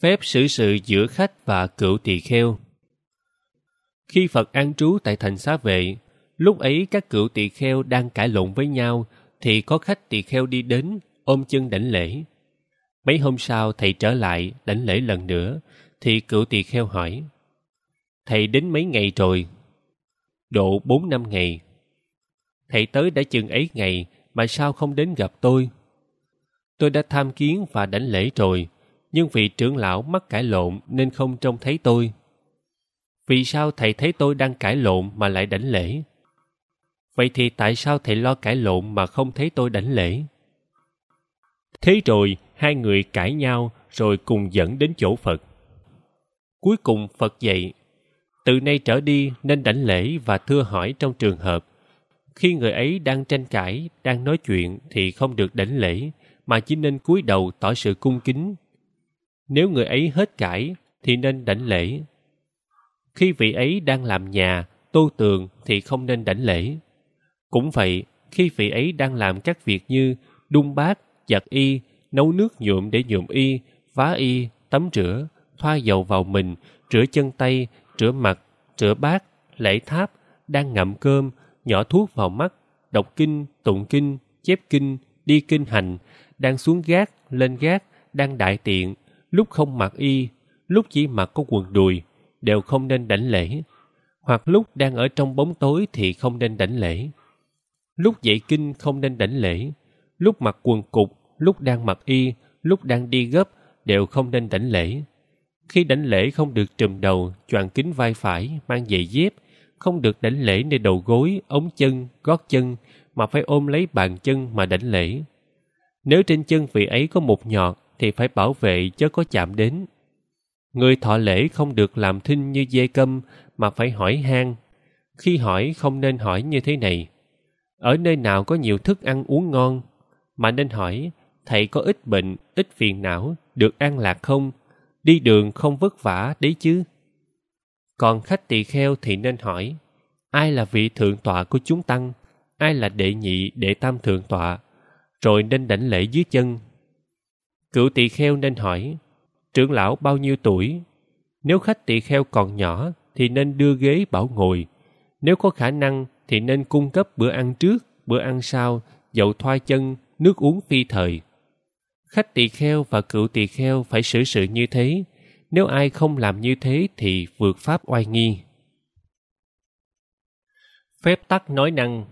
Phép xử sự giữa khách và cựu tỳ kheo. Khi Phật an trú tại thành Xá Vệ, lúc ấy các cựu tỳ kheo đang cãi lộn với nhau, thì có khách tỳ kheo đi đến, ôm chân đảnh lễ. Mấy hôm sau thầy trở lại đảnh lễ lần nữa, thì cựu tỳ kheo hỏi: Thầy đến mấy ngày rồi? Độ 4-5 ngày. Thầy tới đã chừng ấy ngày mà sao không đến gặp tôi? Tôi đã tham kiến và đảnh lễ rồi, nhưng vì trưởng lão mắc cãi lộn nên không trông thấy tôi. Vì sao thầy thấy tôi đang cãi lộn mà lại đảnh lễ? Vậy thì tại sao thầy lo cãi lộn mà không thấy tôi đảnh lễ? Thế rồi hai người cãi nhau rồi cùng dẫn đến chỗ Phật. Cuối cùng Phật dạy: từ nay trở đi nên đảnh lễ và thưa hỏi trong trường hợp khi người ấy đang tranh cãi, đang nói chuyện thì không được đảnh lễ, mà chỉ nên cúi đầu tỏ sự cung kính. Nếu người ấy hết cãi thì nên đảnh lễ. Khi vị ấy đang làm nhà, tô tường thì không nên đảnh lễ. Cũng vậy, khi vị ấy đang làm các việc như đun bát, giặt y, nấu nước nhuộm để nhuộm y, vá y, tắm rửa, thoa dầu vào mình, rửa chân tay, rửa mặt, rửa bát, lễ tháp, đang ngậm cơm, nhỏ thuốc vào mắt, đọc kinh, tụng kinh, chép kinh, đi kinh hành, đang xuống gác, lên gác, đang đại tiện, lúc không mặc y, lúc chỉ mặc có quần đùi, đều không nên đảnh lễ. Hoặc lúc đang ở trong bóng tối thì không nên đảnh lễ. Lúc dạy kinh không nên đảnh lễ. Lúc mặc quần cục, lúc đang mặc y, lúc đang đi gấp, đều không nên đảnh lễ. Khi đảnh lễ không được trùm đầu, choàng kín vai phải, mang giày dép, không được đảnh lễ nơi đầu gối, ống chân, gót chân, mà phải ôm lấy bàn chân mà đảnh lễ. Nếu trên chân vị ấy có một nhọt thì phải bảo vệ chớ có chạm đến. Người thọ lễ không được làm thinh như dê câm, mà phải hỏi han. Khi hỏi không nên hỏi như thế này: ở nơi nào có nhiều thức ăn uống ngon? Mà nên hỏi: thầy có ít bệnh, ít phiền não, được an lạc không? Đi đường không vất vả đấy chứ? Còn khách tỳ kheo thì nên hỏi: ai là vị thượng tọa của chúng tăng? Ai là đệ nhị, đệ tam thượng tọa? Rồi nên đảnh lễ dưới chân. Cựu tỳ kheo nên hỏi: trưởng lão bao nhiêu tuổi? Nếu khách tỳ kheo còn nhỏ thì nên đưa ghế bảo ngồi. Nếu có khả năng thì nên cung cấp bữa ăn trước, bữa ăn sau, dầu thoa chân, nước uống phi thời. Khách tỳ kheo và cựu tỳ kheo phải xử sự như thế. Nếu ai không làm như thế thì vượt pháp oai nghi. Phép tắc nói năng.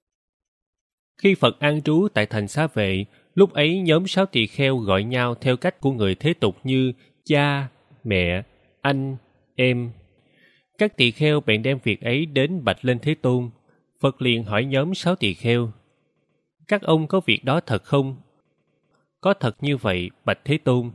Khi Phật an trú tại thành Xá Vệ, lúc ấy nhóm 6 tỳ kheo gọi nhau theo cách của người thế tục như cha, mẹ, anh, em. Các tỳ kheo bèn đem việc ấy đến bạch lên Thế Tôn. Phật liền hỏi nhóm 6 tỳ kheo: các ông có việc đó thật không? Có thật như vậy, bạch Thế Tôn.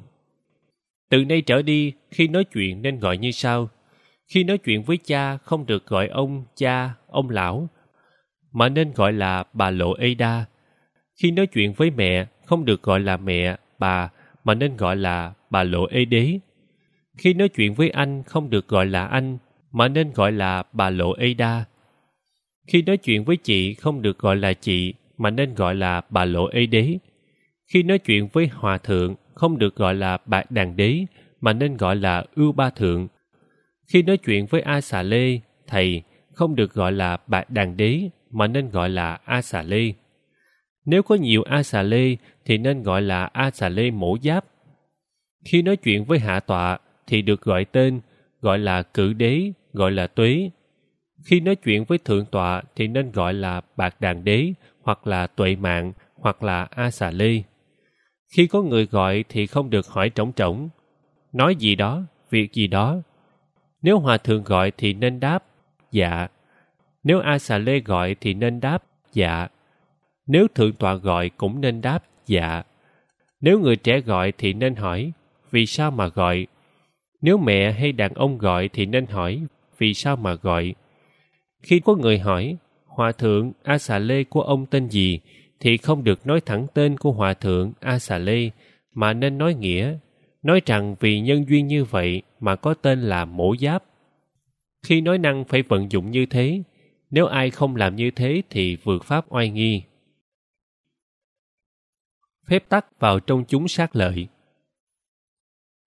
Từ nay trở đi, khi nói chuyện nên gọi như sau: khi nói chuyện với cha không được gọi ông cha, ông lão, mà nên gọi là bà Lộ Ê Đa. Khi nói chuyện với mẹ không được gọi là mẹ, bà, mà nên gọi là bà Lộ Ê Đế. Khi nói chuyện với anh không được gọi là anh, mà nên gọi là bà Lộ Ê Đa. Khi nói chuyện với chị không được gọi là chị, mà nên gọi là bà Lộ Ê Đế. Khi nói chuyện với hòa thượng không được gọi là bạc đàn đế, mà nên gọi là ưu ba thượng. Khi nói chuyện với A Xà Lê, thầy, không được gọi là bạc đàn đế, mà nên gọi là A Xà Lê. Nếu có nhiều A Xà Lê thì nên gọi là A Xà Lê mổ giáp. Khi nói chuyện với hạ tọa thì được gọi tên, gọi là cử đế, gọi là tuế. Khi nói chuyện với thượng tọa thì nên gọi là bạc đàn đế, hoặc là tuệ mạng, hoặc là A Xà Lê. Khi có người gọi thì không được hỏi trống trống, nói gì đó, việc gì đó. Nếu hòa thượng gọi thì nên đáp dạ. Nếu A Xà Lê gọi thì nên đáp dạ. Nếu thượng tọa gọi cũng nên đáp dạ. Nếu người trẻ gọi thì nên hỏi vì sao mà gọi. Nếu mẹ hay đàn ông gọi thì nên hỏi vì sao mà gọi. Khi có người hỏi hòa thượng A Xà Lê của ông tên gì, thì không được nói thẳng tên của hòa thượng A Xà Lê, mà nên nói nghĩa, nói rằng vì nhân duyên như vậy mà có tên là mổ giáp. Khi nói năng phải vận dụng như thế. Nếu ai không làm như thế thì vượt pháp oai nghi. Phép tắc vào trong chúng sát lợi.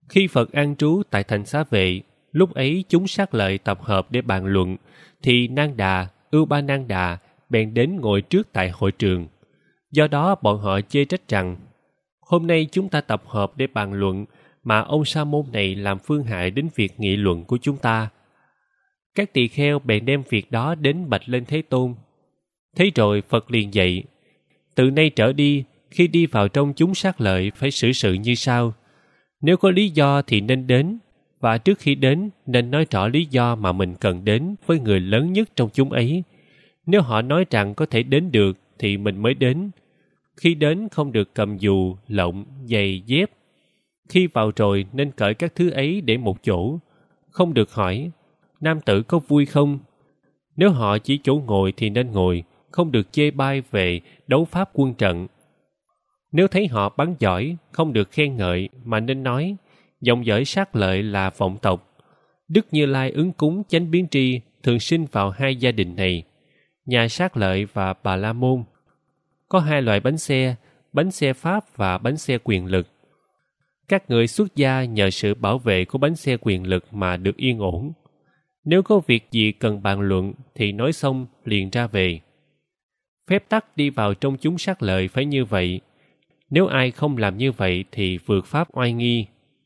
Khi Phật an trú tại thành Xá Vệ, lúc ấy chúng sát lợi tập hợp để bàn luận, thì Nang Đà, Ưu Ba Nang Đà bèn đến ngồi trước tại hội trường. Do đó bọn họ chê trách rằng, hôm nay chúng ta tập hợp để bàn luận, mà ông sa môn này làm phương hại đến việc nghị luận của chúng ta. Các tỳ kheo bèn đem việc đó đến bạch lên Thế Tôn. Thế rồi Phật liền dạy, từ nay trở đi, khi đi vào trong chúng sát lợi phải xử sự như sau. Nếu có lý do thì nên đến, và trước khi đến nên nói rõ lý do mà mình cần đến với người lớn nhất trong chúng ấy. Nếu họ nói rằng có thể đến được thì mình mới đến. Khi đến không được cầm dù, lọng, giày, dép. Khi vào rồi nên cởi các thứ ấy để một chỗ. Không được hỏi, nam tử có vui không? Nếu họ chỉ chỗ ngồi thì nên ngồi, không được chê bai về đấu pháp quân trận. Nếu thấy họ bắn giỏi, không được khen ngợi mà nên nói, dòng dõi sát lợi là vọng tộc. Đức Như Lai ứng cúng chánh biến tri thường sinh vào hai gia đình này, nhà sát lợi và Bà La Môn. Có hai loại bánh xe Pháp và bánh xe quyền lực. Các người xuất gia nhờ sự bảo vệ của bánh xe quyền lực mà được yên ổn. Nếu có việc gì cần bàn luận thì nói xong liền ra về. Phép tắc đi vào trong chúng sát lợi phải như vậy. Nếu ai không làm như vậy thì vượt pháp oai nghi.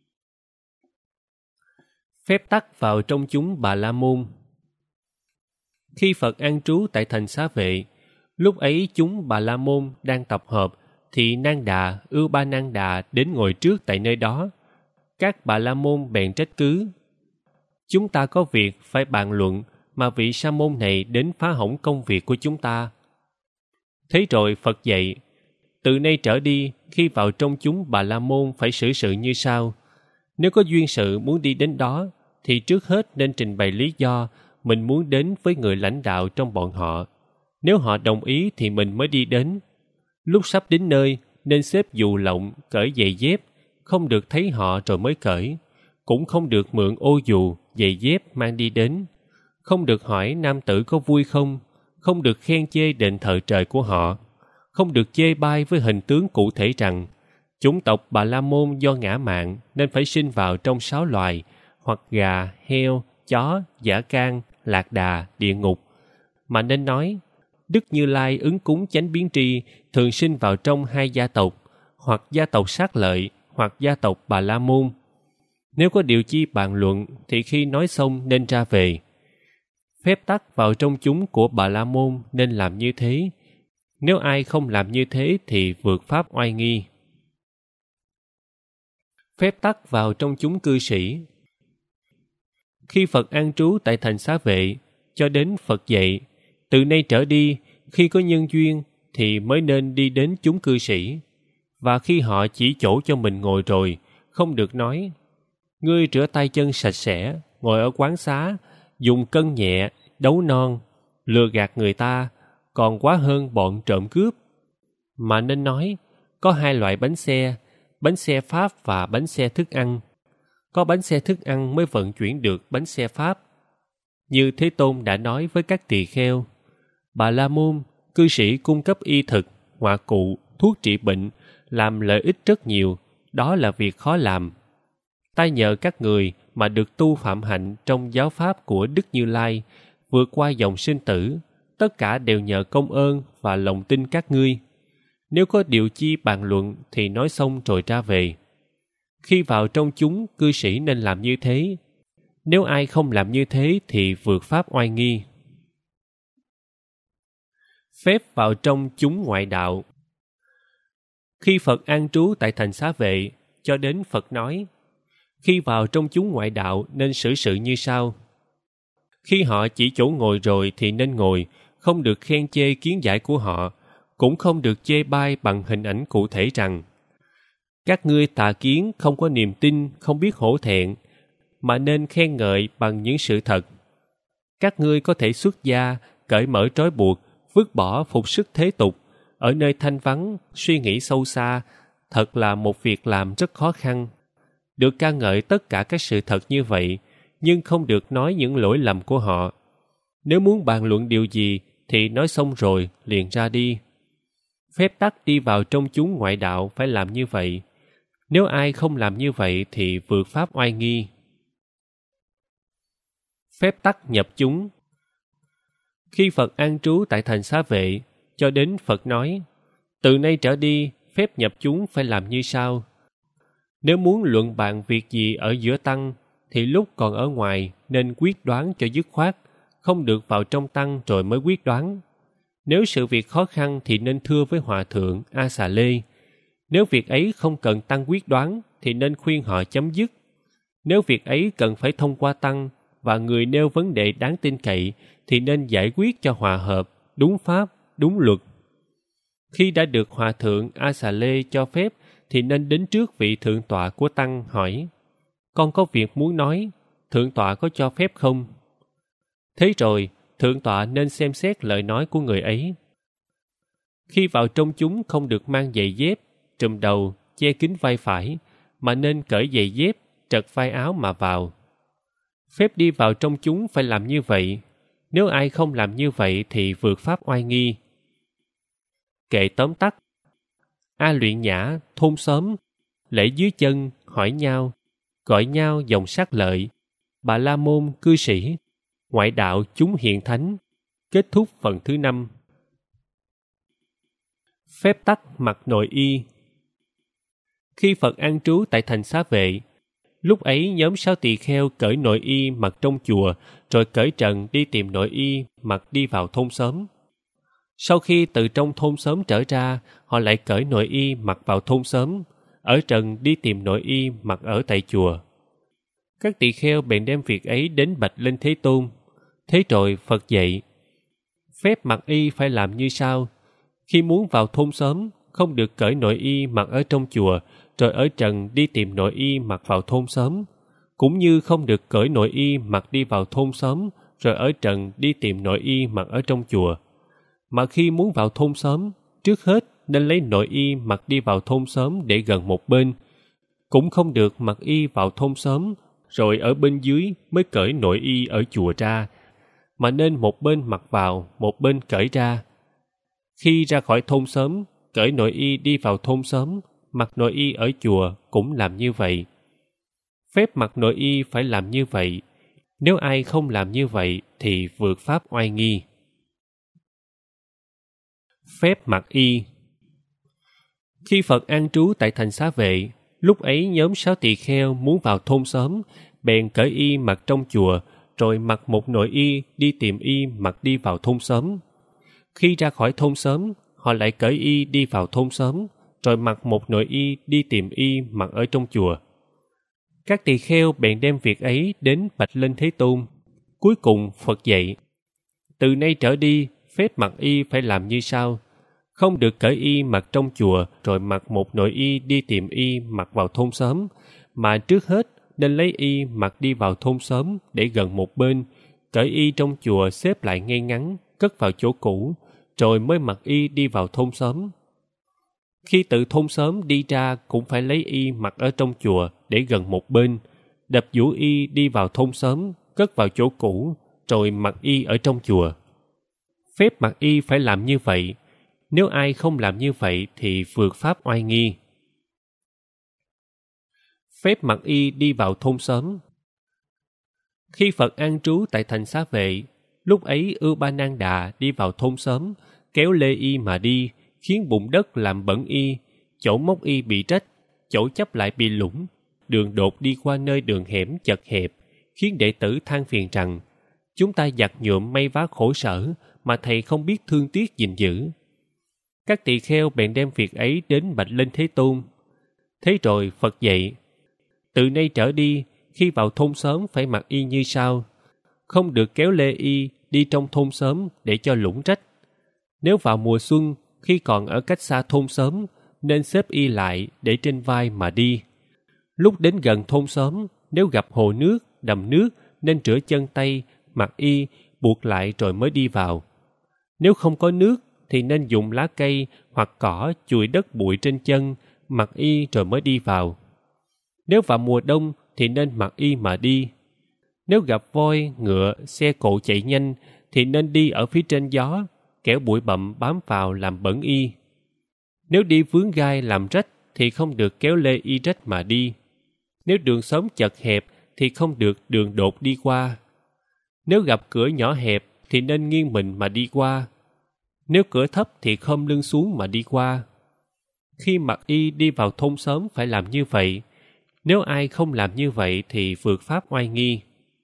Phép tắc vào trong chúng Bà La Môn. Khi Phật an trú tại thành Xá Vệ, lúc ấy chúng Bà La Môn đang tập hợp, thì Nang Đà, Ưu Ba Nang Đà đến ngồi trước tại nơi đó. Các Bà La Môn bèn trách cứ. Chúng ta có việc phải bàn luận, mà vị sa môn này đến phá hỏng công việc của chúng ta. Thế rồi Phật dạy, từ nay trở đi, khi vào trong chúng Bà La Môn phải xử sự như sau. Nếu có duyên sự muốn đi đến đó, thì trước hết nên trình bày lý do mình muốn đến với người lãnh đạo trong bọn họ. Nếu họ đồng ý thì mình mới đi đến. Lúc sắp đến nơi, nên xếp dù lọng, cởi giày dép, không được thấy họ rồi mới cởi. Cũng không được mượn ô dù, giày dép mang đi đến. Không được hỏi nam tử có vui không, không được khen chê đền thờ trời của họ. Không được chê bai với hình tướng cụ thể rằng chủng tộc Bà La Môn do ngã mạn nên phải sinh vào trong 6 loài, hoặc gà, heo, chó, dã can, lạc đà, địa ngục. Mà nên nói, Đức Như Lai ứng cúng chánh biến tri thường sinh vào trong hai gia tộc, hoặc gia tộc sát lợi, hoặc gia tộc Bà La Môn. Nếu có điều chi bàn luận thì khi nói xong nên ra về. Phép tắc vào trong chúng của Bà La Môn nên làm như thế. Nếu ai không làm như thế thì vượt pháp oai nghi. Phép tắc vào trong chúng cư sĩ. Khi Phật an trú tại thành Xá Vệ, cho đến Phật dạy, từ nay trở đi, khi có nhân duyên thì mới nên đi đến chúng cư sĩ. Và khi họ chỉ chỗ cho mình ngồi rồi, không được nói, ngươi rửa tay chân sạch sẽ, ngồi ở quán xá, dùng cân nhẹ, đấu non, lừa gạt người ta, còn quá hơn bọn trộm cướp. Mà nên nói, có hai loại bánh xe Pháp và bánh xe thức ăn. Có bánh xe thức ăn mới vận chuyển được bánh xe Pháp. Như Thế Tôn đã nói với các tỳ kheo, Bà La Môn, cư sĩ cung cấp y thực, ngoại cụ, thuốc trị bệnh, làm lợi ích rất nhiều, đó là việc khó làm. Ta nhờ các người mà được tu phạm hạnh trong giáo pháp của Đức Như Lai, vượt qua dòng sinh tử, tất cả đều nhờ công ơn và lòng tin các ngươi. Nếu có điều chi bàn luận thì nói xong rồi ra về. Khi vào trong chúng, cư sĩ nên làm như thế. Nếu ai không làm như thế thì vượt pháp oai nghi. Phép vào trong chúng ngoại đạo. Khi Phật an trú tại thành Xá Vệ, cho đến Phật nói, khi vào trong chúng ngoại đạo nên xử sự như sau. Khi họ chỉ chỗ ngồi rồi thì nên ngồi, không được khen chê kiến giải của họ, cũng không được chê bai bằng hình ảnh cụ thể rằng các ngươi tà kiến không có niềm tin, không biết hổ thẹn, mà nên khen ngợi bằng những sự thật. Các ngươi có thể xuất gia, cởi mở trói buộc, vứt bỏ phục sức thế tục, ở nơi thanh vắng, suy nghĩ sâu xa, thật là một việc làm rất khó khăn. Được ca ngợi tất cả các sự thật như vậy, nhưng không được nói những lỗi lầm của họ. Nếu muốn bàn luận điều gì thì nói xong rồi liền ra đi. Phép tắc đi vào trong chúng ngoại đạo phải làm như vậy. Nếu ai không làm như vậy thì vượt pháp oai nghi. Phép tắc nhập chúng. Khi Phật an trú tại thành Xá Vệ, cho đến Phật nói, từ nay trở đi, phép nhập chúng phải làm như sau. Nếu muốn luận bàn việc gì ở giữa tăng, thì lúc còn ở ngoài nên quyết đoán cho dứt khoát, không được vào trong tăng rồi mới quyết đoán. Nếu sự việc khó khăn thì nên thưa với Hòa Thượng A Xà Lê. Nếu việc ấy không cần tăng quyết đoán thì nên khuyên họ chấm dứt. Nếu việc ấy cần phải thông qua tăng và người nêu vấn đề đáng tin cậy thì nên giải quyết cho hòa hợp, đúng pháp, đúng luật. Khi đã được Hòa Thượng A Xà Lê cho phép thì nên đến trước vị thượng tọa của tăng hỏi, con có việc muốn nói, thượng tọa có cho phép không? Thế rồi, thượng tọa nên xem xét lời nói của người ấy. Khi vào trong chúng không được mang giày dép, trùm đầu, che kín vai phải, mà nên cởi giày dép, trật vai áo mà vào. Phép đi vào trong chúng phải làm như vậy. Nếu ai không làm như vậy thì vượt pháp oai nghi. Kệ tóm tắt. A Luyện Nhã, thôn xóm, lễ dưới chân, hỏi nhau, gọi nhau dòng sát lợi, Bà La Môn, cư sĩ, ngoại đạo chúng hiện thánh. Kết thúc phần thứ 5. Phép tắc mặc nội y. Khi Phật an trú tại thành Xá Vệ, lúc ấy nhóm 6 tỳ kheo cởi nội y mặc trong chùa, rồi cởi trần đi tìm nội y mặc đi vào thôn xóm. Sau khi từ trong thôn xóm trở ra, họ lại cởi nội y mặc vào thôn xóm, ở trần đi tìm nội y mặc ở tại chùa. Các tỳ kheo bèn đem việc ấy đến bạch lên Thế Tôn. Thế rồi Phật dạy, phép mặc y phải làm như sau. Khi muốn vào thôn xóm, không được cởi nội y mặc ở trong chùa, rồi ở trần đi tìm nội y mặc vào thôn xóm. Cũng như không được cởi nội y mặc đi vào thôn xóm, rồi ở trần đi tìm nội y mặc ở trong chùa. Mà khi muốn vào thôn xóm, trước hết nên lấy nội y mặc đi vào thôn xóm để gần một bên. Cũng không được mặc y vào thôn xóm, rồi ở bên dưới mới cởi nội y ở chùa ra, mà nên một bên mặc vào, một bên cởi ra. Khi ra khỏi thôn xóm, cởi nội y đi vào thôn xóm, mặc nội y ở chùa cũng làm như vậy. Phép mặc nội y phải làm như vậy. Nếu ai không làm như vậy thì vượt pháp oai nghi. Phép mặc y. Khi Phật an trú tại thành Xá Vệ, lúc ấy nhóm 6 tỳ kheo muốn vào thôn xóm, bèn cởi y mặc trong chùa, rồi mặc một nội y đi tìm y mặc đi vào thôn xóm. Khi ra khỏi thôn xóm, họ lại cởi y đi vào thôn xóm, rồi mặc một nội y đi tìm y mặc ở trong chùa. Các tỳ kheo bèn đem việc ấy đến bạch lên Thế Tôn. Cuối cùng Phật dạy, từ nay trở đi, phép mặc y phải làm như sau. Không được cởi y mặc trong chùa rồi mặc một nội y đi tìm y mặc vào thôn xóm, mà trước hết nên lấy y mặc đi vào thôn xóm để gần một bên, cởi y trong chùa xếp lại ngay ngắn, cất vào chỗ cũ, rồi mới mặc y đi vào thôn xóm. Khi từ thôn xóm đi ra cũng phải lấy y mặc ở trong chùa để gần một bên, đập vũ y đi vào thôn xóm, cất vào chỗ cũ, rồi mặc y ở trong chùa. Phép mặc y phải làm như vậy. Nếu ai không làm như vậy thì vượt pháp oai nghi. Phép mặc y đi vào thôn xóm. Khi Phật an trú tại thành Xá Vệ, lúc ấy Ưu Ba Nan Đà đi vào thôn xóm, kéo lê y mà đi, khiến bùn đất làm bẩn y, chỗ móc y bị rách, chỗ chắp lại bị lủng, đường đột đi qua nơi đường hẻm chật hẹp, khiến đệ tử than phiền rằng, chúng ta giặt nhuộm may vá khổ sở, mà thầy không biết thương tiếc gìn giữ. Các tỳ kheo bèn đem việc ấy đến bạch lên Thế Tôn. Thế rồi Phật dạy, từ nay trở đi, khi vào thôn xóm phải mặc y như sau. Không được kéo lê y đi trong thôn xóm để cho lũng rách. Nếu vào mùa xuân, khi còn ở cách xa thôn xóm, nên xếp y lại để trên vai mà đi. Lúc đến gần thôn xóm, nếu gặp hồ nước, đầm nước, nên rửa chân tay, mặc y, buộc lại rồi mới đi vào. Nếu không có nước, thì nên dùng lá cây hoặc cỏ chùi đất bụi trên chân, mặc y rồi mới đi vào. Nếu vào mùa đông thì nên mặc y mà đi. Nếu gặp voi, ngựa, xe cộ chạy nhanh thì nên đi ở phía trên gió, kẻo bụi bặm bám vào làm bẩn y. Nếu đi vướng gai làm rách thì không được kéo lê y rách mà đi. Nếu đường xóm chật hẹp thì không được đường đột đi qua. Nếu gặp cửa nhỏ hẹp thì nên nghiêng mình mà đi qua. Nếu cửa thấp thì khom lưng xuống mà đi qua. Khi mặc y đi vào thôn xóm phải làm như vậy. Nếu ai không làm như vậy thì vượt pháp oai nghi.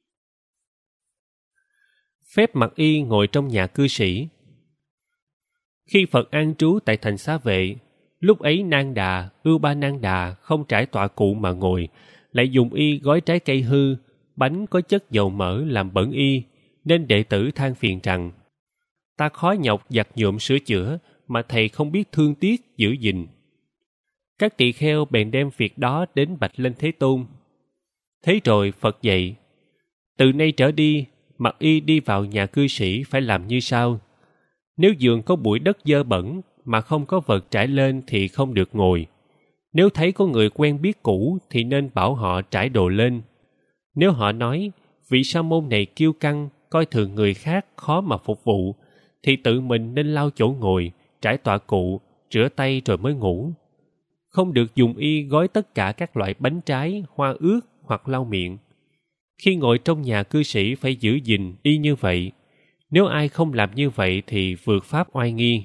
Phép mặc y ngồi trong nhà cư sĩ. Khi Phật an trú tại thành Xá Vệ, lúc ấy Nang Đà, Ưu Ba Nang Đà không trải tọa cụ mà ngồi, lại dùng y gói trái cây hư, bánh có chất dầu mỡ làm bẩn y, nên đệ tử than phiền rằng: ta khó nhọc giặt nhuộm sửa chữa, mà thầy không biết thương tiếc giữ gìn. Các tỳ kheo bèn đem việc đó đến bạch lên Thế Tôn. Thế rồi Phật dạy: từ nay trở đi, mặc y đi vào nhà cư sĩ phải làm như sau. Nếu giường có bụi đất dơ bẩn mà không có vật trải lên thì không được ngồi. Nếu thấy có người quen biết cũ thì nên bảo họ trải đồ lên. Nếu họ nói vị sa môn này kiêu căng, coi thường người khác, khó mà phục vụ, thì tự mình nên lau chỗ ngồi, trải tọa cụ, rửa tay rồi mới ngủ. Không được dùng y gói tất cả các loại bánh trái, hoa ướt hoặc lau miệng. Khi ngồi trong nhà cư sĩ phải giữ gìn y như vậy. Nếu ai không làm như vậy thì vượt pháp oai nghi.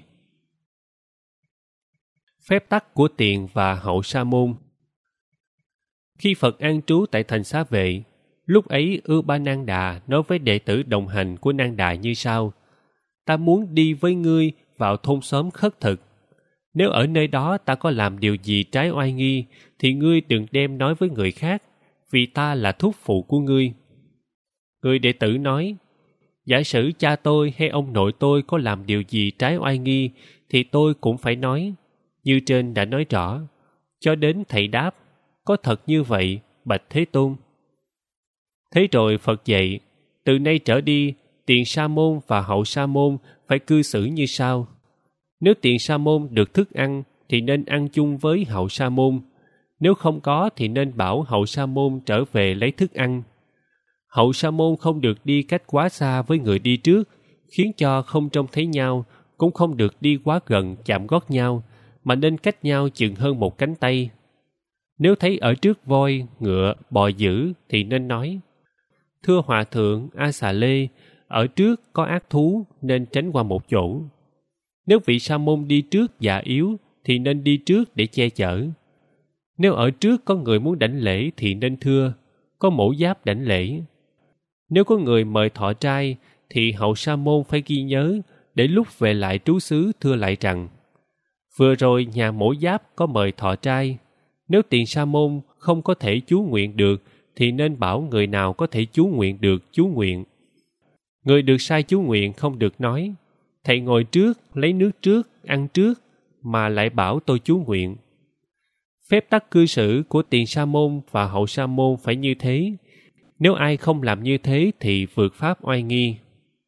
Phép tắc của Tiền và Hậu Sa Môn. Khi Phật an trú tại thành Xá Vệ, lúc ấy Ưu Ba Nang Đà nói với đệ tử đồng hành của Nang Đà như sau: ta muốn đi với ngươi vào thôn xóm khất thực. Nếu ở nơi đó ta có làm điều gì trái oai nghi, thì ngươi đừng đem nói với người khác, vì ta là thúc phụ của ngươi. Người đệ tử nói: giả sử cha tôi hay ông nội tôi có làm điều gì trái oai nghi, thì tôi cũng phải nói, như trên đã nói rõ. Cho đến thầy đáp: có thật như vậy, bạch Thế Tôn. Thế rồi Phật dạy: từ nay trở đi, Tiền Sa Môn và Hậu Sa Môn phải cư xử như sau. Nếu Tiền Sa Môn được thức ăn thì nên ăn chung với Hậu Sa Môn. Nếu không có thì nên bảo Hậu Sa Môn trở về lấy thức ăn. Hậu Sa Môn không được đi cách quá xa với người đi trước, khiến cho không trông thấy nhau, cũng không được đi quá gần chạm gót nhau, mà nên cách nhau chừng hơn một cánh tay. Nếu thấy ở trước voi, ngựa, bò dữ thì nên nói: thưa Hòa Thượng A Xà Lê, ở trước có ác thú nên tránh qua một chỗ. Nếu vị sa môn đi trước già yếu thì nên đi trước để che chở. Nếu ở trước có người muốn đảnh lễ thì nên thưa: có mổ giáp đảnh lễ. Nếu có người mời thọ trai thì Hậu Sa Môn phải ghi nhớ, để lúc về lại trú xứ thưa lại rằng: vừa rồi nhà mổ giáp có mời thọ trai. Nếu Tiền Sa Môn không có thể chú nguyện được thì nên bảo người nào có thể chú nguyện được chú nguyện. Người được sai chú nguyện không được nói: thầy ngồi trước, lấy nước trước, ăn trước, mà lại bảo tôi chú nguyện. Phép tắc cư xử của Tiền Sa Môn và Hậu Sa Môn phải như thế. Nếu ai không làm như thế thì vượt pháp oai nghi.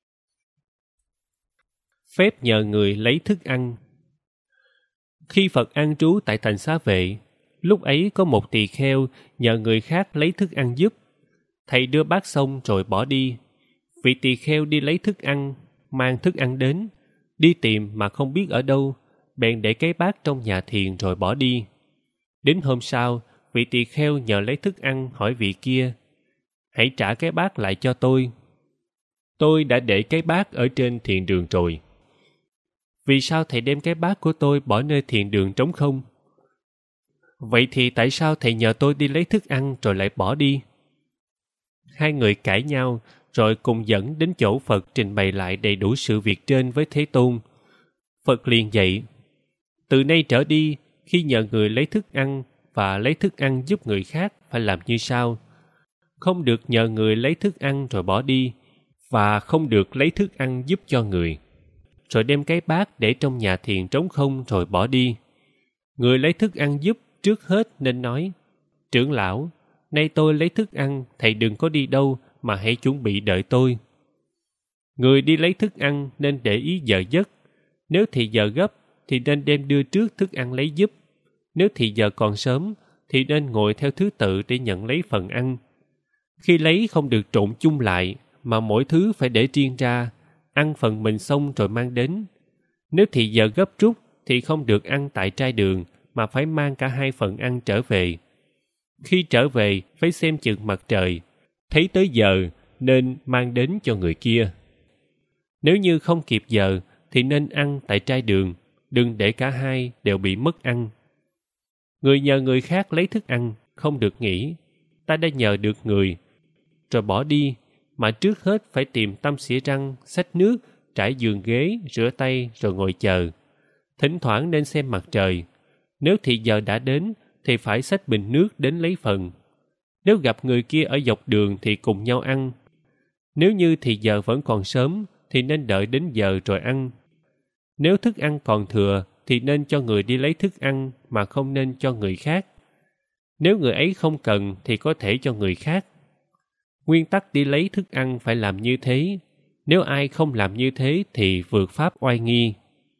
Phép nhờ người lấy thức ăn. Khi Phật an trú tại thành Xá Vệ, lúc ấy có một tỳ kheo nhờ người khác lấy thức ăn giúp. Thầy đưa bát xong rồi bỏ đi. Vị tỳ kheo đi lấy thức ăn, mang thức ăn đến, đi tìm mà không biết ở đâu, bèn để cái bát trong nhà thiền rồi bỏ đi. Đến hôm sau, vị tỳ kheo nhờ lấy thức ăn hỏi vị kia: hãy trả cái bát lại cho tôi. Tôi đã để cái bát ở trên thiền đường rồi. Vì sao thầy đem cái bát của tôi bỏ nơi thiền đường trống không? Vậy thì tại sao thầy nhờ tôi đi lấy thức ăn rồi lại bỏ đi? Hai người cãi nhau, rồi cùng dẫn đến chỗ Phật trình bày lại đầy đủ sự việc trên với Thế Tôn. Phật liền dạy: từ nay trở đi, khi nhờ người lấy thức ăn và lấy thức ăn giúp người khác phải làm như sau. Không được nhờ người lấy thức ăn rồi bỏ đi, và không được lấy thức ăn giúp cho người, rồi đem cái bát để trong nhà thiền trống không rồi bỏ đi. Người lấy thức ăn giúp trước hết nên nói: trưởng lão, nay tôi lấy thức ăn, thầy đừng có đi đâu mà hãy chuẩn bị đợi tôi. Người đi lấy thức ăn nên để ý giờ giấc. Nếu thì giờ gấp thì nên đem đưa trước thức ăn lấy giúp. Nếu thì giờ còn sớm thì nên ngồi theo thứ tự để nhận lấy phần ăn. Khi lấy không được trộn chung lại, mà mỗi thứ phải để riêng ra, ăn phần mình xong rồi mang đến. Nếu thì giờ gấp rút thì không được ăn tại trai đường, mà phải mang cả hai phần ăn trở về. Khi trở về phải xem chừng mặt trời, thấy tới giờ nên mang đến cho người kia. Nếu như không kịp giờ thì nên ăn tại trai đường, đừng để cả hai đều bị mất ăn. Người nhờ người khác lấy thức ăn, không được nghĩ ta đã nhờ được người, rồi bỏ đi, mà trước hết phải tìm tăm xỉa răng, xách nước, trải giường ghế, rửa tay rồi ngồi chờ. Thỉnh thoảng nên xem mặt trời. Nếu thì giờ đã đến thì phải xách bình nước đến lấy phần. Nếu gặp người kia ở dọc đường thì cùng nhau ăn. Nếu như thì giờ vẫn còn sớm thì nên đợi đến giờ rồi ăn. Nếu thức ăn còn thừa thì nên cho người đi lấy thức ăn mà không nên cho người khác. Nếu người ấy không cần thì có thể cho người khác. Nguyên tắc đi lấy thức ăn phải làm như thế. Nếu ai không làm như thế thì vượt pháp oai nghi.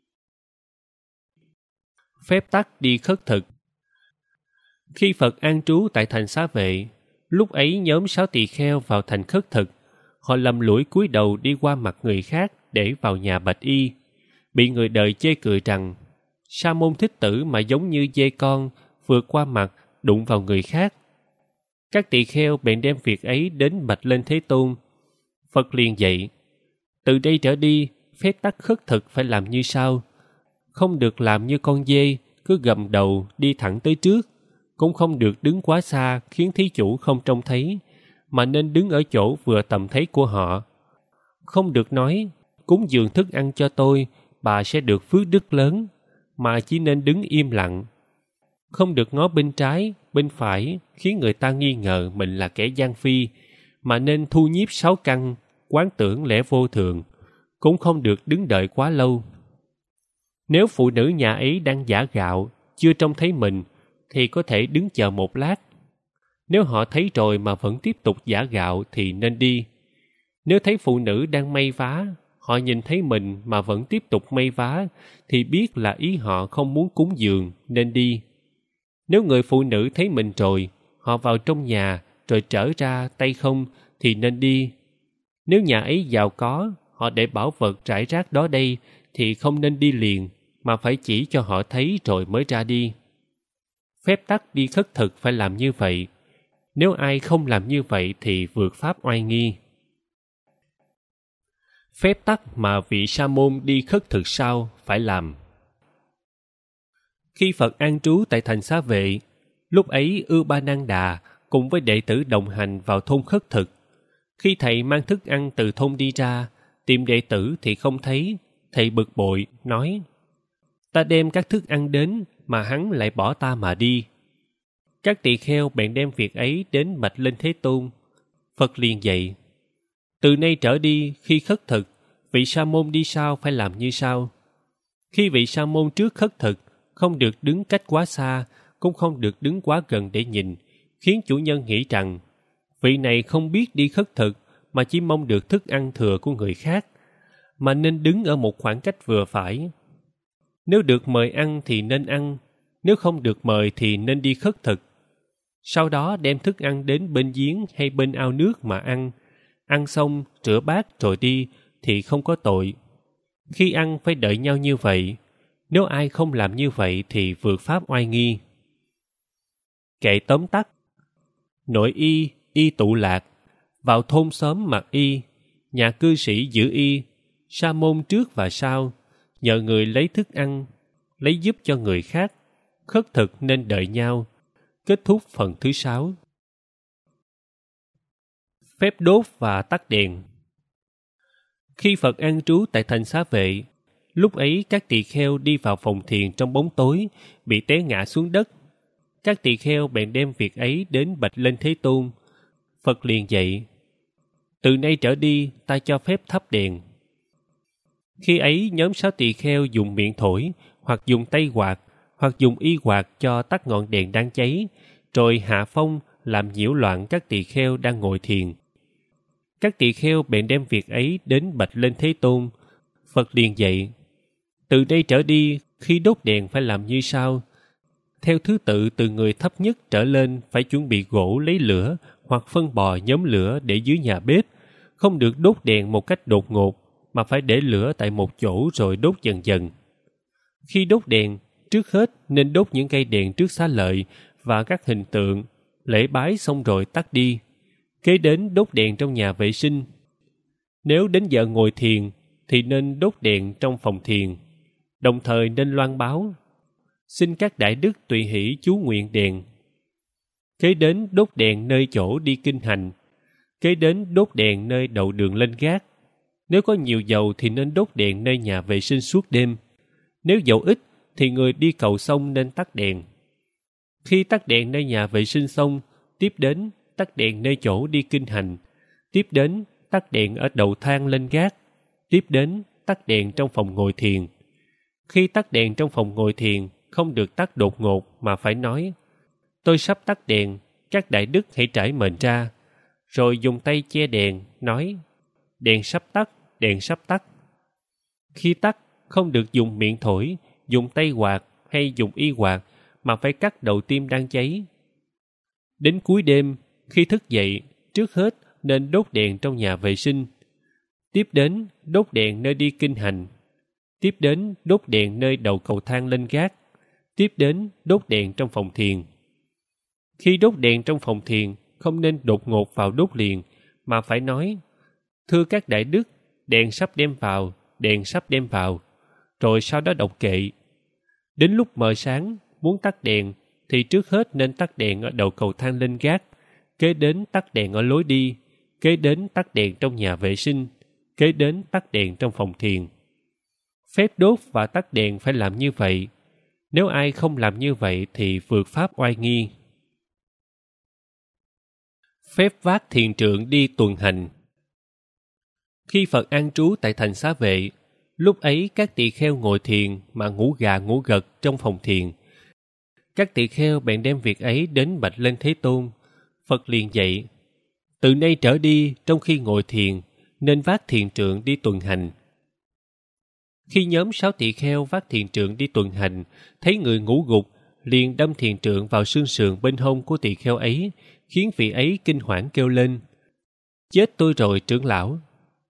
Phép tắc đi khất thực. Khi Phật an trú tại thành Xá Vệ, lúc ấy nhóm 6 tỳ kheo vào thành khất thực. Họ lầm lũi cúi đầu đi qua mặt người khác để vào nhà bạch y. Bị người đời chê cười rằng Sa môn Thích Tử mà giống như dê con vượt qua mặt đụng vào người khác. Các tỳ kheo bèn đem việc ấy đến bạch lên Thế Tôn. Phật liền dạy: từ đây trở đi, phép tắc khất thực phải làm như sau: không được làm như con dê cứ gầm đầu đi thẳng tới trước, cũng không được đứng quá xa khiến thí chủ không trông thấy, mà nên đứng ở chỗ vừa tầm thấy của họ. Không được nói cúng dường thức ăn cho tôi, bà sẽ được phước đức lớn, mà chỉ nên đứng im lặng. Không được ngó bên trái, bên phải khiến người ta nghi ngờ mình là kẻ gian phi, mà nên thu nhiếp 6 căn, quán tưởng lẽ vô thường. Cũng không được đứng đợi quá lâu. Nếu phụ nữ nhà ấy đang giã gạo, chưa trông thấy mình, thì có thể đứng chờ một lát. Nếu họ thấy rồi mà vẫn tiếp tục giã gạo thì nên đi. Nếu thấy phụ nữ đang may vá, họ nhìn thấy mình mà vẫn tiếp tục may vá, thì biết là ý họ không muốn cúng dường nên đi. Nếu người phụ nữ thấy mình rồi, họ vào trong nhà rồi trở ra tay không thì nên đi. Nếu nhà ấy giàu có, họ để bảo vật rải rác đó đây thì không nên đi liền, mà phải chỉ cho họ thấy rồi mới ra đi. Phép tắc đi khất thực phải làm như vậy. Nếu ai không làm như vậy thì vượt pháp oai nghi. Phép tắc mà vị sa môn đi khất thực sau phải làm. Khi Phật an trú tại thành Xá Vệ, lúc ấy Ưu Ba Nan Đà cùng với đệ tử đồng hành vào thôn khất thực. Khi thầy mang thức ăn từ thôn đi ra, tìm đệ tử thì không thấy. Thầy bực bội, nói: ta đem các thức ăn đến mà hắn lại bỏ ta mà đi. Các tỳ kheo bèn đem việc ấy đến bạch lên Thế Tôn. Phật liền dạy: từ nay trở đi, khi khất thực, vị sa môn đi sau phải làm như sau. Khi vị sa môn trước khất thực, không được đứng cách quá xa, cũng không được đứng quá gần để nhìn, khiến chủ nhân nghĩ rằng vị này không biết đi khất thực mà chỉ mong được thức ăn thừa của người khác, mà nên đứng ở một khoảng cách vừa phải. Nếu được mời ăn thì nên ăn, nếu không được mời thì nên đi khất thực. Sau đó đem thức ăn đến bên giếng hay bên ao nước mà ăn. Ăn xong, rửa bát rồi đi thì không có tội. Khi ăn phải đợi nhau như vậy. Nếu ai không làm như vậy thì vượt pháp oai nghi. Kệ tóm tắt: nội y, y tụ lạc, vào thôn xóm mặc y, nhà cư sĩ giữ y, sa môn trước và sau, nhờ người lấy thức ăn, lấy giúp cho người khác, khất thực nên đợi nhau. Kết thúc phần thứ 6. Phép đốt và tắt đèn. Khi Phật an trú tại thành Xá Vệ, lúc ấy các tỳ kheo đi vào phòng thiền trong bóng tối, bị té ngã xuống đất. Các tỳ kheo bèn đem việc ấy đến bạch lên Thế Tôn. Phật liền dạy: từ nay trở đi, ta cho phép thắp đèn. Khi ấy nhóm 6 tỳ kheo dùng miệng thổi, hoặc dùng tay quạt, hoặc dùng y quạt cho tắt ngọn đèn đang cháy, rồi hạ phong làm nhiễu loạn các tỳ kheo đang ngồi thiền. Các tỳ kheo bèn đem việc ấy đến bạch lên Thế Tôn. Phật liền dạy: từ đây trở đi, khi đốt đèn phải làm như sau. Theo thứ tự từ người thấp nhất trở lên phải chuẩn bị gỗ lấy lửa, hoặc phân bò nhóm lửa để dưới nhà bếp. Không được đốt đèn một cách đột ngột, mà phải để lửa tại một chỗ rồi đốt dần dần. Khi đốt đèn, trước hết nên đốt những cây đèn trước xá lợi và các hình tượng, lễ bái xong rồi tắt đi. Kế đến đốt đèn trong nhà vệ sinh. Nếu đến giờ ngồi thiền thì nên đốt đèn trong phòng thiền, đồng thời nên loan báo: xin các đại đức tùy hỷ chú nguyện đèn. Kế đến đốt đèn nơi chỗ đi kinh hành. Kế đến đốt đèn nơi đậu đường lên gác. Nếu có nhiều dầu thì nên đốt đèn nơi nhà vệ sinh suốt đêm. Nếu dầu ít thì người đi cầu xong nên tắt đèn. Khi tắt đèn nơi nhà vệ sinh xong, tiếp đến tắt đèn nơi chỗ đi kinh hành. Tiếp đến tắt đèn ở đầu thang lên gác. Tiếp đến tắt đèn trong phòng ngồi thiền. Khi tắt đèn trong phòng ngồi thiền, không được tắt đột ngột mà phải nói: tôi sắp tắt đèn, các đại đức hãy trải mền ra. Rồi dùng tay che đèn, nói: đèn sắp tắt, đèn sắp tắt. Khi tắt, không được dùng miệng thổi, dùng tay quạt hay dùng y quạt, mà phải cắt đầu tim đang cháy. Đến cuối đêm, khi thức dậy, trước hết nên đốt đèn trong nhà vệ sinh. Tiếp đến đốt đèn nơi đi kinh hành. Tiếp đến đốt đèn nơi đầu cầu thang lên gác. Tiếp đến đốt đèn trong phòng thiền. Khi đốt đèn trong phòng thiền, không nên đột ngột vào đốt liền, mà phải nói: thưa các đại đức, đèn sắp đem vào, đèn sắp đem vào. Rồi sau đó đọc kệ. Đến lúc mờ sáng, muốn tắt đèn, thì trước hết nên tắt đèn ở đầu cầu thang lên gác. Kế đến tắt đèn ở lối đi. Kế đến tắt đèn trong nhà vệ sinh. Kế đến tắt đèn trong phòng thiền. Phép đốt và tắt đèn phải làm như vậy. Nếu ai không làm như vậy thì vượt pháp oai nghi. Phép vác thiền trượng đi tuần hành. Khi Phật an trú tại thành Xá Vệ, lúc ấy các tỳ kheo ngồi thiền mà ngủ gà ngủ gật trong phòng thiền. Các tỳ kheo bèn đem việc ấy đến bạch lên Thế Tôn. Phật liền dạy: từ nay trở đi, trong khi ngồi thiền, nên vác thiền trượng đi tuần hành. Khi nhóm 6 tỳ kheo vác thiền trượng đi tuần hành, thấy người ngủ gục, liền đâm thiền trượng vào xương sườn bên hông của tỳ kheo ấy, khiến vị ấy kinh hoảng kêu lên: chết tôi rồi trưởng lão.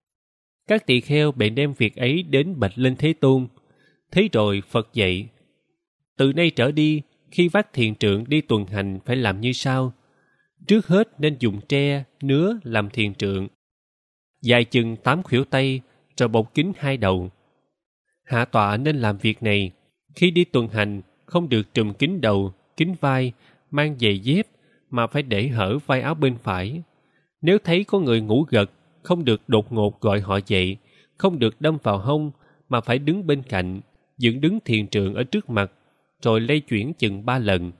Các tỳ kheo bèn đem việc ấy đến bạch lên Thế Tôn. Thế rồi Phật dạy: từ nay trở đi, khi vác thiền trượng đi tuần hành phải làm như sau. Trước hết nên dùng tre, nứa làm thiền trượng, dài chừng 8 khuỷu tay, rồi bọc kín 2 đầu. Hạ tọa nên làm việc này. Khi đi tuần hành, không được trùm kín đầu, kín vai, mang giày dép, mà phải để hở vai áo bên phải. Nếu thấy có người ngủ gật, không được đột ngột gọi họ dậy, không được đâm vào hông, mà phải đứng bên cạnh, dựng đứng thiền trượng ở trước mặt, rồi lay chuyển chừng 3 lần.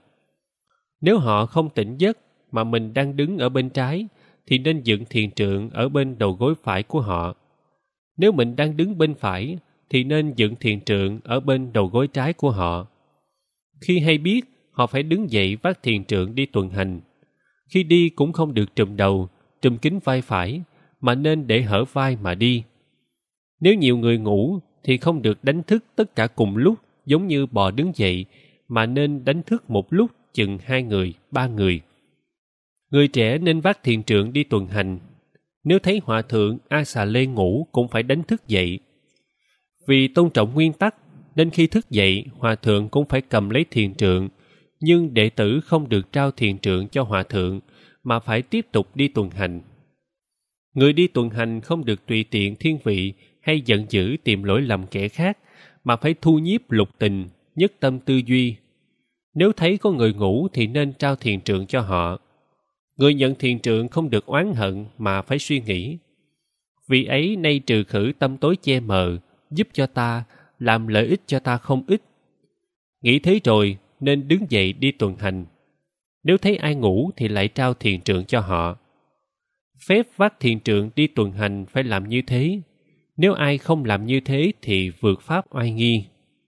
Nếu họ không tỉnh giấc, mà mình đang đứng ở bên trái, thì nên dựng thiền trượng ở bên đầu gối phải của họ. Nếu mình đang đứng bên phải, thì nên dựng thiền trượng ở bên đầu gối trái của họ. Khi hay biết, họ phải đứng dậy vác thiền trượng đi tuần hành. Khi đi cũng không được trùm đầu, trùm kín vai phải, mà nên để hở vai mà đi. Nếu nhiều người ngủ, thì không được đánh thức tất cả cùng lúc, giống như bò đứng dậy, mà nên đánh thức một lúc chừng 2 người, 3 người. Người trẻ nên vác thiền trượng đi tuần hành. Nếu thấy hòa thượng A Xà Lê ngủ cũng phải đánh thức dậy. Vì tôn trọng nguyên tắc, nên khi thức dậy, hòa thượng cũng phải cầm lấy thiền trượng, nhưng đệ tử không được trao thiền trượng cho hòa thượng, mà phải tiếp tục đi tuần hành. Người đi tuần hành không được tùy tiện thiên vị hay giận dữ tìm lỗi lầm kẻ khác, mà phải thu nhiếp lục tình, nhất tâm tư duy. Nếu thấy có người ngủ thì nên trao thiền trượng cho họ. Người nhận thiền trượng không được oán hận mà phải suy nghĩ: vì ấy nay trừ khử tâm tối che mờ, giúp cho ta, làm lợi ích cho ta không ít. Nghĩ thế rồi nên đứng dậy đi tuần hành. Nếu thấy ai ngủ thì lại trao thiền trượng cho họ. Phép vác thiền trượng đi tuần hành phải làm như thế. Nếu ai không làm như thế thì vượt pháp oai nghi.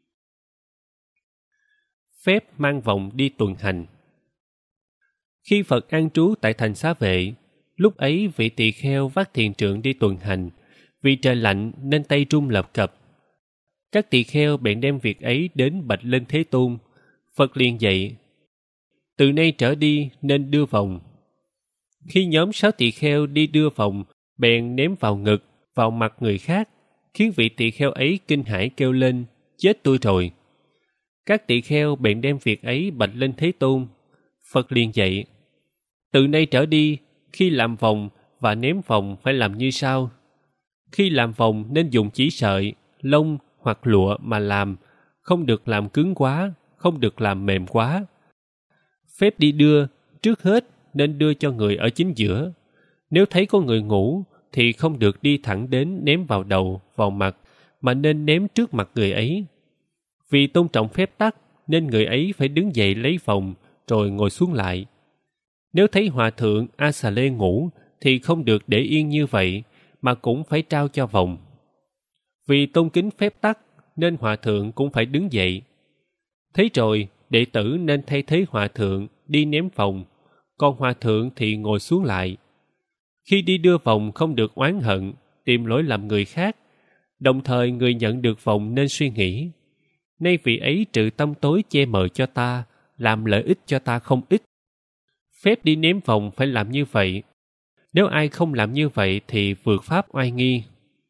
Phép mang vòng đi tuần hành. Khi Phật an trú tại thành Xá Vệ, lúc ấy vị tỳ kheo vác thiền trượng đi tuần hành. Vì trời lạnh nên tay trung lập cập. Các tỳ kheo bèn đem việc ấy đến bạch lên Thế Tôn. Phật liền dạy: từ nay trở đi nên đưa vòng. Khi nhóm 6 tỳ kheo đi đưa vòng, bèn ném vào ngực, vào mặt người khác, khiến vị tỳ kheo ấy kinh hãi kêu lên: chết tôi rồi. Các tỳ kheo bèn đem việc ấy bạch lên Thế Tôn. Phật liền dạy: từ nay trở đi, khi làm vòng và ném vòng phải làm như sau. Khi làm vòng nên dùng chỉ sợi, lông hoặc lụa mà làm, không được làm cứng quá, không được làm mềm quá. Phép đi đưa, trước hết nên đưa cho người ở chính giữa. Nếu thấy có người ngủ, thì không được đi thẳng đến ném vào đầu, vào mặt, mà nên ném trước mặt người ấy. Vì tôn trọng phép tắc, nên người ấy phải đứng dậy lấy vòng, rồi ngồi xuống lại. Nếu thấy hòa thượng A Xà Lê ngủ, thì không được để yên như vậy, mà cũng phải trao cho vòng. Vì tôn kính phép tắc, nên hòa thượng cũng phải đứng dậy. Thế rồi, đệ tử nên thay thế hòa thượng đi ném vòng, còn hòa thượng thì ngồi xuống lại. Khi đi đưa vòng không được oán hận, tìm lỗi lầm người khác. Đồng thời người nhận được vòng nên suy nghĩ: nay vị ấy trừ tâm tối che mờ cho ta, làm lợi ích cho ta không ít. Phép đi ném vòng phải làm như vậy. Nếu ai không làm như vậy thì vượt pháp oai nghi.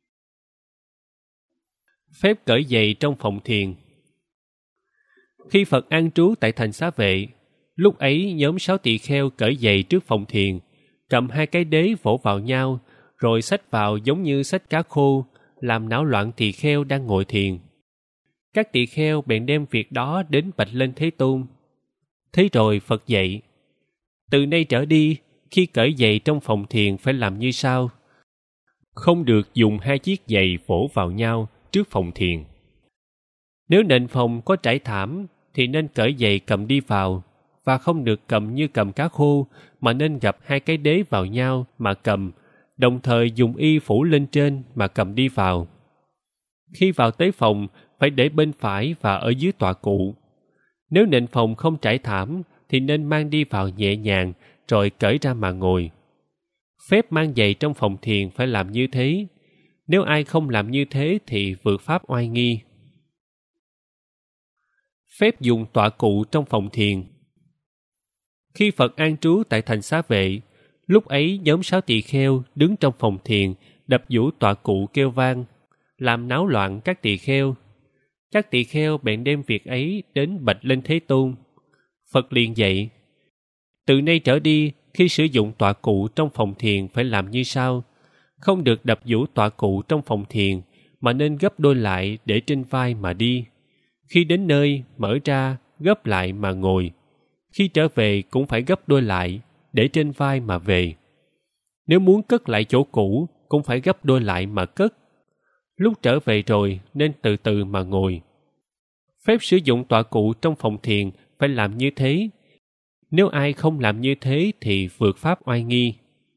Phép cởi giày trong phòng thiền. Khi Phật an trú tại thành Xá Vệ, lúc ấy nhóm 6 tỳ kheo cởi giày trước phòng thiền, cầm 2 cái đế vỗ vào nhau, rồi xách vào giống như xách cá khô, làm náo loạn tỳ kheo đang ngồi thiền. Các tỳ kheo bèn đem việc đó đến bạch lên Thế Tôn. Thế rồi Phật dạy: từ nay trở đi, khi cởi giày trong phòng thiền phải làm như sau. Không được dùng 2 chiếc giày vỗ vào nhau trước phòng thiền. Nếu nền phòng có trải thảm, thì nên cởi giày cầm đi vào, và không được cầm như cầm cá khô, mà nên gập 2 cái đế vào nhau mà cầm, đồng thời dùng y phủ lên trên mà cầm đi vào. Khi vào tới phòng, phải để bên phải và ở dưới tọa cụ. Nếu nền phòng không trải thảm, thì nên mang đi vào nhẹ nhàng, rồi cởi ra mà ngồi. Phép mang giày trong phòng thiền phải làm như thế. Nếu ai không làm như thế thì vượt pháp oai nghi. Phép dùng tọa cụ trong phòng thiền. Khi Phật an trú tại thành Xá Vệ, lúc ấy nhóm 6 tỳ kheo đứng trong phòng thiền, đập vũ tọa cụ kêu vang, làm náo loạn các tỳ kheo. Các tỳ kheo bèn đem việc ấy đến bạch lên Thế Tôn. Phật liền dạy: từ nay trở đi, khi sử dụng tọa cụ trong phòng thiền phải làm như sau. Không được đập vũ tọa cụ trong phòng thiền, mà nên gấp đôi lại để trên vai mà đi. Khi đến nơi, mở ra, gấp lại mà ngồi. Khi trở về cũng phải gấp đôi lại, để trên vai mà về. Nếu muốn cất lại chỗ cũ, cũng phải gấp đôi lại mà cất. Lúc trở về rồi nên từ từ mà ngồi. Phép sử dụng tọa cụ trong phòng thiền phải làm như thế. Nếu ai không làm như thế thì vượt pháp oai nghi.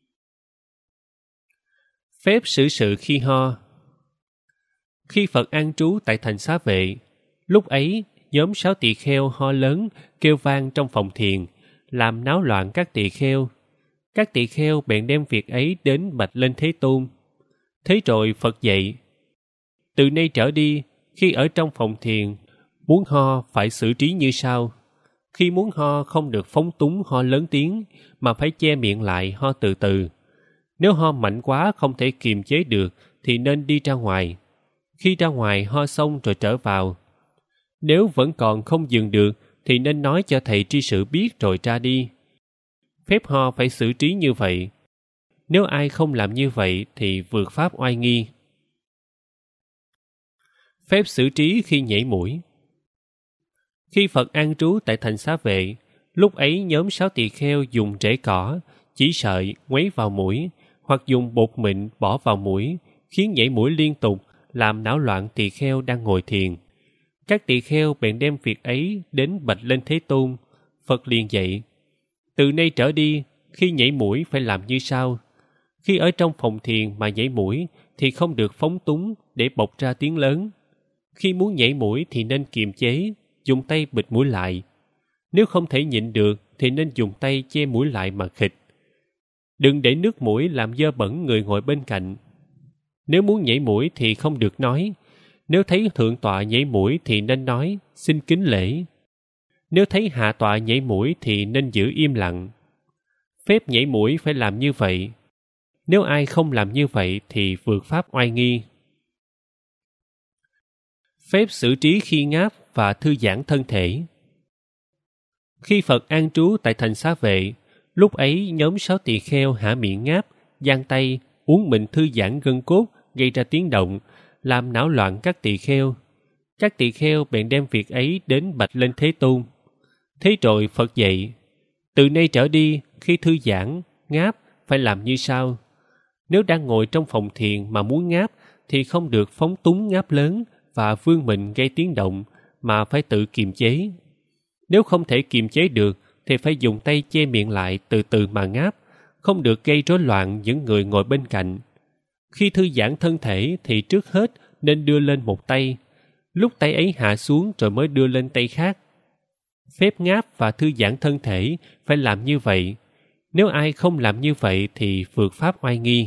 Phép xử sự khi ho. Khi Phật an trú tại thành Xá Vệ, lúc ấy nhóm 6 tỳ kheo ho lớn kêu vang trong phòng thiền, làm náo loạn các tỳ kheo. Các tỳ kheo bèn đem việc ấy đến bạch lên Thế Tôn. Thế rồi Phật dạy: từ nay trở đi, khi ở trong phòng thiền, muốn ho phải xử trí như sau. Khi muốn ho không được phóng túng ho lớn tiếng, mà phải che miệng lại ho từ từ. Nếu ho mạnh quá không thể kiềm chế được, thì nên đi ra ngoài. Khi ra ngoài ho xong rồi trở vào. Nếu vẫn còn không dừng được, thì nên nói cho thầy tri sự biết rồi ra đi. Phép ho phải xử trí như vậy. Nếu ai không làm như vậy thì vượt pháp oai nghi. Phép xử trí khi nhảy mũi. Khi Phật an trú tại thành Xá Vệ, lúc ấy nhóm 6 tỳ kheo dùng rễ cỏ, chỉ sợi quấy vào mũi, hoặc dùng bột mịn bỏ vào mũi, khiến nhảy mũi liên tục, làm náo loạn tỳ kheo đang ngồi thiền. Các tỳ kheo bèn đem việc ấy đến bạch lên Thế Tôn. Phật liền dạy: từ nay trở đi, khi nhảy mũi phải làm như sau. Khi ở trong phòng thiền mà nhảy mũi thì không được phóng túng để bộc ra tiếng lớn. Khi muốn nhảy mũi thì nên kiềm chế, dùng tay bịt mũi lại. Nếu không thể nhịn được thì nên dùng tay che mũi lại mà khịt. Đừng để nước mũi làm dơ bẩn người ngồi bên cạnh. Nếu muốn nhảy mũi thì không được nói. Nếu thấy thượng tọa nhảy mũi thì nên nói xin kính lễ. Nếu thấy hạ tọa nhảy mũi thì nên giữ im lặng. Phép nhảy mũi phải làm như vậy. Nếu ai không làm như vậy thì vượt pháp oai nghi. Phép xử trí khi ngáp và thư giãn thân thể. Khi Phật an trú tại thành Xá Vệ, lúc ấy nhóm 6 tỳ kheo há miệng ngáp, giang tay, uống mình thư giãn gân cốt, gây ra tiếng động, làm náo loạn các tỳ kheo. Các tỳ kheo bèn đem việc ấy đến bạch lên Thế Tôn. Thế rồi Phật dạy, từ nay trở đi, khi thư giãn, ngáp, phải làm như sau. Nếu đang ngồi trong phòng thiền mà muốn ngáp, thì không được phóng túng ngáp lớn và vươn mình gây tiếng động, mà phải tự kiềm chế. Nếu không thể kiềm chế được, thì phải dùng tay che miệng lại từ từ mà ngáp, không được gây rối loạn những người ngồi bên cạnh. Khi thư giãn thân thể thì trước hết nên đưa lên một tay, lúc tay ấy hạ xuống rồi mới đưa lên tay khác. Phép ngáp và thư giãn thân thể phải làm như vậy. Nếu ai không làm như vậy thì vượt pháp oai nghi.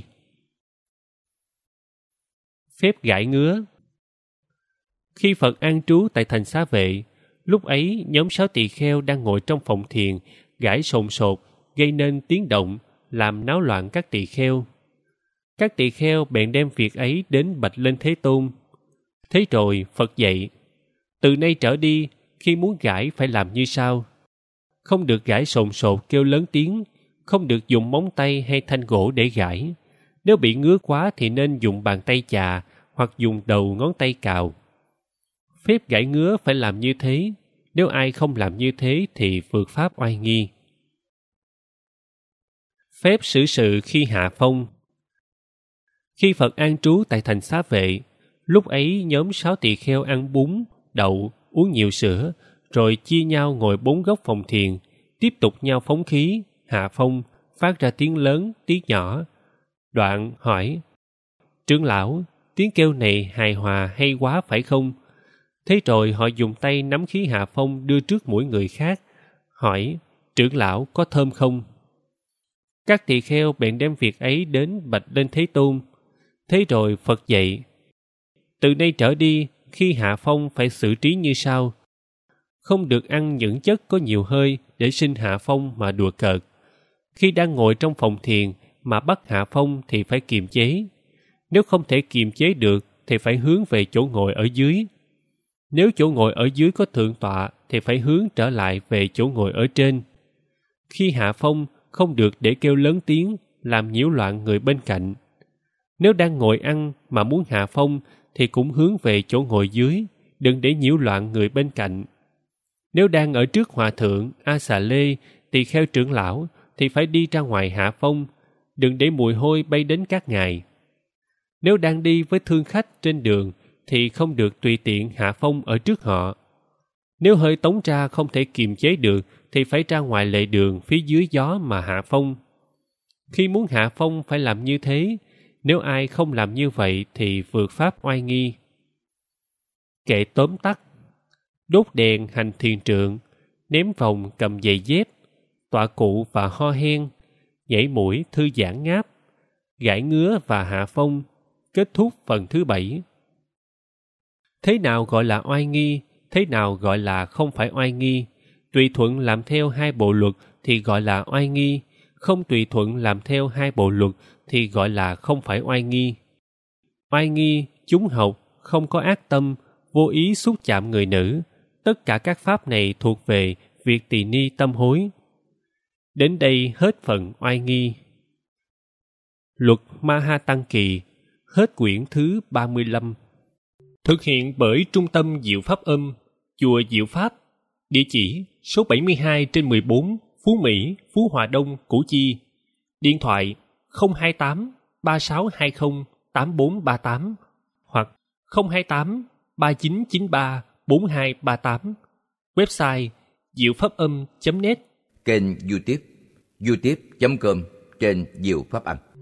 Phép gãi ngứa. Khi Phật an trú tại thành Xá Vệ, lúc ấy nhóm 6 tỳ kheo đang ngồi trong phòng thiền, gãi sồn sột, gây nên tiếng động, làm náo loạn các tỳ kheo. Các tỳ kheo bèn đem việc ấy đến bạch lên Thế Tôn. Thế rồi Phật dạy, từ nay trở đi, khi muốn gãi phải làm như sau. Không được gãi sồn sột kêu lớn tiếng, không được dùng móng tay hay thanh gỗ để gãi. Nếu bị ngứa quá thì nên dùng bàn tay chà hoặc dùng đầu ngón tay cào. Phép gãi ngứa phải làm như thế. Nếu ai không làm như thế thì vượt pháp oai nghi. Phép xử sự khi hạ phong. Khi Phật an trú tại thành Xá Vệ, lúc ấy nhóm 6 tỳ kheo ăn bún, đậu, uống nhiều sữa, rồi chia nhau ngồi 4 góc phòng thiền, tiếp tục nhau phóng khí, hạ phong, phát ra tiếng lớn, tiếng nhỏ. Đoạn hỏi, trưởng lão, tiếng kêu này hài hòa hay quá phải không? Thế rồi họ dùng tay nắm khí hạ phong đưa trước mũi người khác, hỏi, trưởng lão có thơm không? Các tỳ kheo bèn đem việc ấy đến bạch lên Thế Tôn. Thế rồi Phật dạy, từ nay trở đi, khi hạ phong phải xử trí như sau. Không được ăn những chất có nhiều hơi để sinh hạ phong mà đùa cợt. Khi đang ngồi trong phòng thiền mà bắt hạ phong thì phải kiềm chế. Nếu không thể kiềm chế được thì phải hướng về chỗ ngồi ở dưới. Nếu chỗ ngồi ở dưới có thượng tọa thì phải hướng trở lại về chỗ ngồi ở trên. Khi hạ phong, không được để kêu lớn tiếng, làm nhiễu loạn người bên cạnh. Nếu đang ngồi ăn mà muốn hạ phong thì cũng hướng về chỗ ngồi dưới, đừng để nhiễu loạn người bên cạnh. Nếu đang ở trước hòa thượng, A Xà Lê, tỳ kheo trưởng lão thì phải đi ra ngoài hạ phong, đừng để mùi hôi bay đến các ngài. Nếu đang đi với thương khách trên đường thì không được tùy tiện hạ phong ở trước họ. Nếu hơi tống ra không thể kiềm chế được thì phải ra ngoài lề đường phía dưới gió mà hạ phong. Khi muốn hạ phong phải làm như thế. Nếu ai không làm như vậy thì vượt pháp oai nghi. Kệ tóm tắt. Đốt đèn hành thiền trượng, ném vòng cầm giày dép, tọa cụ và ho hen, nhảy mũi thư giãn ngáp, gãi ngứa và hạ phong, kết thúc phần thứ 7. Thế nào gọi là oai nghi, thế nào gọi là không phải oai nghi? Tùy thuận làm theo 2 bộ luật thì gọi là oai nghi, không tùy thuận làm theo 2 bộ luật thì gọi là không phải oai nghi. Oai nghi, chúng học, không có ác tâm, vô ý xúc chạm người nữ. Tất cả các pháp này thuộc về việc tỳ ni tâm hối. Đến đây hết phần oai nghi. Luật Maha Tăng Kỳ, hết quyển thứ 35. Thực hiện bởi Trung tâm Diệu Pháp Âm, Chùa Diệu Pháp, địa chỉ số 72/14, Phú Mỹ, Phú Hòa Đông, Củ Chi. Điện thoại 028 3620 8438 hoặc 028 3993 4238. Website diệu pháp âm.net. Kênh YouTube youtube.com/Diệu Pháp Âm.